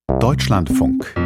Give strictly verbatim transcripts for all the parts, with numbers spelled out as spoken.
Deutschlandfunk.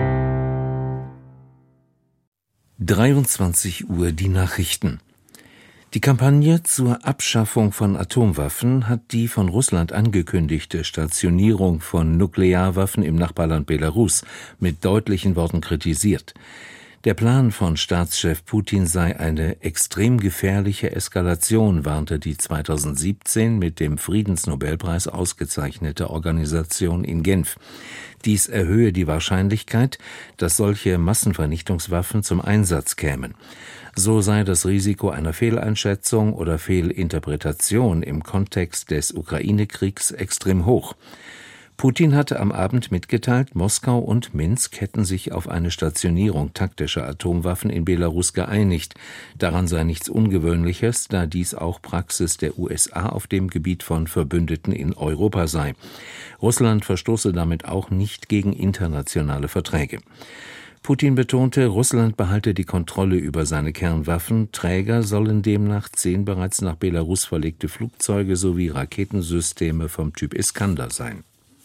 dreiundzwanzig Uhr die Nachrichten. Die Kampagne zur Abschaffung von Atomwaffen hat die von Russland angekündigte Stationierung von Nuklearwaffen im Nachbarland Belarus mit deutlichen Worten kritisiert. Der Plan von Staatschef Putin sei eine extrem gefährliche Eskalation, warnte die zweitausendsiebzehn mit dem Friedensnobelpreis ausgezeichnete Organisation in Genf. Dies erhöhe die Wahrscheinlichkeit, dass solche Massenvernichtungswaffen zum Einsatz kämen. So sei das Risiko einer Fehleinschätzung oder Fehlinterpretation im Kontext des Ukraine-Kriegs extrem hoch. Putin hatte am Abend mitgeteilt, Moskau und Minsk hätten sich auf eine Stationierung taktischer Atomwaffen in Belarus geeinigt. Daran sei nichts Ungewöhnliches, da dies auch Praxis der U S A auf dem Gebiet von Verbündeten in Europa sei. Russland verstoße damit auch nicht gegen internationale Verträge. Putin betonte, Russland behalte die Kontrolle über seine Kernwaffen. Träger sollen demnach zehn bereits nach Belarus verlegte Flugzeuge sowie Raketensysteme vom Typ Iskander sein.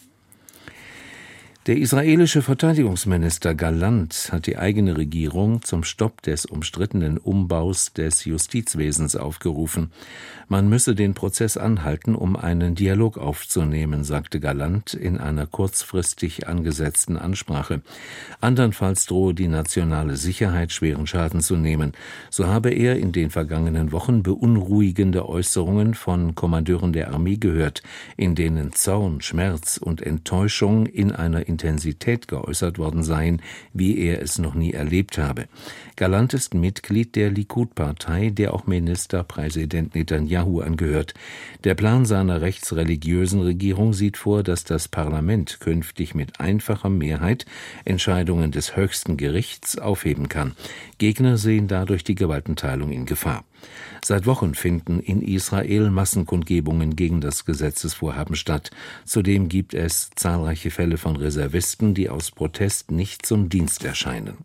Der israelische Verteidigungsminister Gallant hat die eigene Regierung zum Stopp des umstrittenen Umbaus des Justizwesens aufgerufen. Man müsse den Prozess anhalten, um einen Dialog aufzunehmen, sagte Gallant in einer kurzfristig angesetzten Ansprache. Andernfalls drohe die nationale Sicherheit schweren Schaden zu nehmen. So habe er in den vergangenen Wochen beunruhigende Äußerungen von Kommandeuren der Armee gehört, in denen Zorn, Schmerz und Enttäuschung in einer Intensität geäußert worden seien, wie er es noch nie erlebt habe. Gallant ist Mitglied der Likud-Partei, der auch Ministerpräsident Netanyahu angehört. Der Plan seiner rechtsreligiösen Regierung sieht vor, dass das Parlament künftig mit einfacher Mehrheit Entscheidungen des höchsten Gerichts aufheben kann. Gegner sehen dadurch die Gewaltenteilung in Gefahr. Seit Wochen finden in Israel Massenkundgebungen gegen das Gesetzesvorhaben statt. Zudem gibt es zahlreiche Fälle von Reservisten, die aus Protest nicht zum Dienst erscheinen.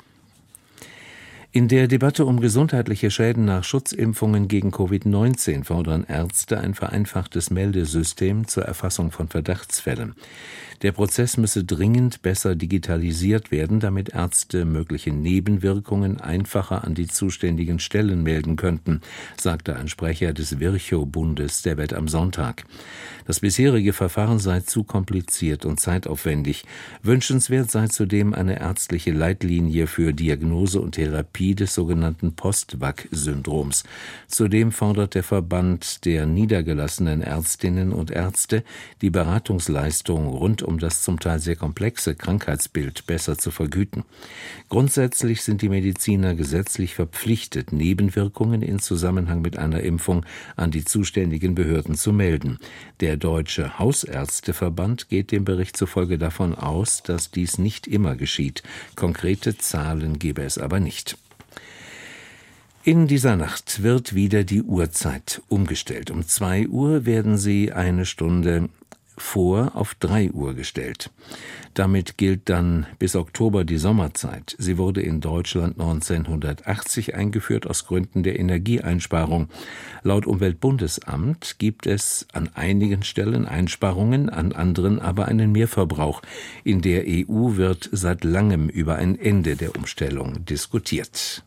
In der Debatte um gesundheitliche Schäden nach Schutzimpfungen gegen Covid neunzehn fordern Ärzte ein vereinfachtes Meldesystem zur Erfassung von Verdachtsfällen. Der Prozess müsse dringend besser digitalisiert werden, damit Ärzte mögliche Nebenwirkungen einfacher an die zuständigen Stellen melden könnten, sagte ein Sprecher des Virchow-Bundes der Welt am Sonntag. Das bisherige Verfahren sei zu kompliziert und zeitaufwendig. Wünschenswert sei zudem eine ärztliche Leitlinie für Diagnose und Therapie des sogenannten Post-Vac-Syndroms. Zudem fordert der Verband der niedergelassenen Ärztinnen und Ärzte, die Beratungsleistung rund um das zum Teil sehr komplexe Krankheitsbild besser zu vergüten. Grundsätzlich sind die Mediziner gesetzlich verpflichtet, Nebenwirkungen in Zusammenhang mit einer Impfung an die zuständigen Behörden zu melden. Der Deutsche Hausärzteverband geht dem Bericht zufolge davon aus, dass dies nicht immer geschieht. Konkrete Zahlen gebe es aber nicht. In dieser Nacht wird wieder die Uhrzeit umgestellt. Um zwei Uhr werden sie eine Stunde vor auf drei Uhr gestellt. Damit gilt dann bis Oktober die Sommerzeit. Sie wurde in Deutschland neunzehnhundertachtzig eingeführt aus Gründen der Energieeinsparung. Laut Umweltbundesamt gibt es an einigen Stellen Einsparungen, an anderen aber einen Mehrverbrauch. In der E U wird seit langem über ein Ende der Umstellung diskutiert.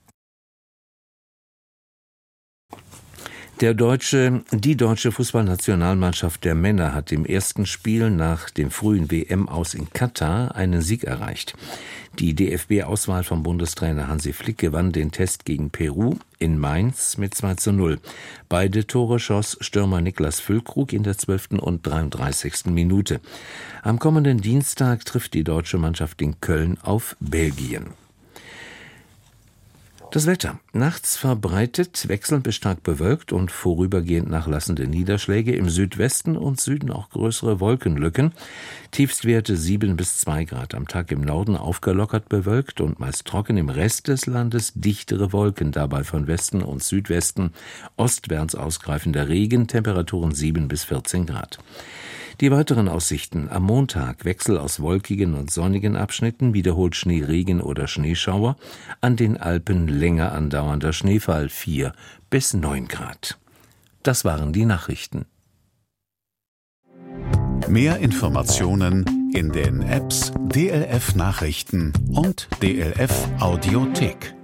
Der deutsche, die deutsche Fußballnationalmannschaft der Männer hat im ersten Spiel nach dem frühen W M-Aus in Katar einen Sieg erreicht. Die D F B-Auswahl von Bundestrainer Hansi Flick gewann den Test gegen Peru in Mainz mit zwei zu null. Beide Tore schoss Stürmer Niklas Füllkrug in der zwölften und dreiunddreißigsten Minute. Am kommenden Dienstag trifft die deutsche Mannschaft in Köln auf Belgien. Das Wetter. Nachts verbreitet, wechselnd bis stark bewölkt und vorübergehend nachlassende Niederschläge, im Südwesten und Süden auch größere Wolkenlücken. Tiefstwerte sieben bis zwei Grad. Am Tag im Norden aufgelockert bewölkt und meist trocken, im Rest des Landes dichtere Wolken, dabei von Westen und Südwesten ostwärts ausgreifender Regen, Temperaturen sieben bis vierzehn Grad. Die weiteren Aussichten: am Montag Wechsel aus wolkigen und sonnigen Abschnitten, wiederholt Schneeregen oder Schneeschauer, an den Alpen länger andauernder Schneefall, vier bis neun Grad. Das waren die Nachrichten. Mehr Informationen in den Apps D L F Nachrichten und D L F Audiothek.